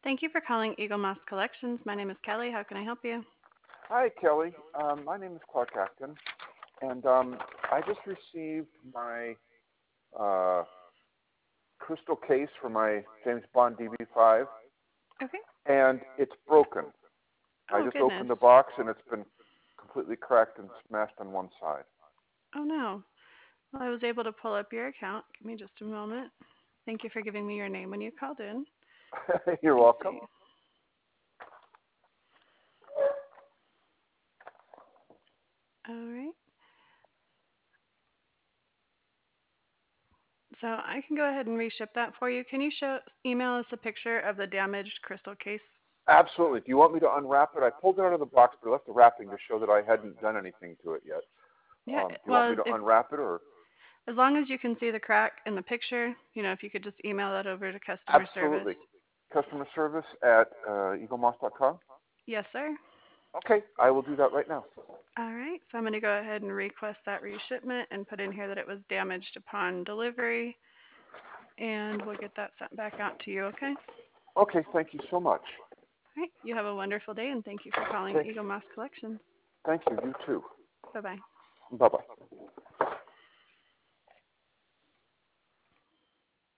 Thank you for calling Eagle Moss Collections. My name is Kelly. How can I help you? Hi, Kelly. My name is Clark Acton, and I just received my uh, crystal case for my James Bond DB5, Okay. and it's broken. I Oh, just goodness. opened the box, and it's been completely cracked and smashed on one side. Oh, no. Well, I was able to pull up your account. Give me just a moment. Thank you for giving me your name when you called in. You're Let me welcome. see. All right. So I can go ahead and reship that for you. Can you email us a picture of the damaged crystal case? Absolutely. Do you want me to unwrap it? I pulled it out of the box, but I left the wrapping to show that I hadn't done anything to it yet. Yeah. Do you want me Well, to if unwrap it, or? as long as you can see the crack in the picture, if you could just email that over to customer service. Absolutely. Customer service at eaglemoss.com? Yes, sir. Okay, I will do that right now. All right, so I'm going to go ahead and request that reshipment and put in here that it was damaged upon delivery, and we'll get that sent back out to you, okay? Okay, thank you so much. All right, you have a wonderful day, and thank you for calling Thank, Eagle Moss Collections. thank you. You too. Bye-bye. Bye-bye.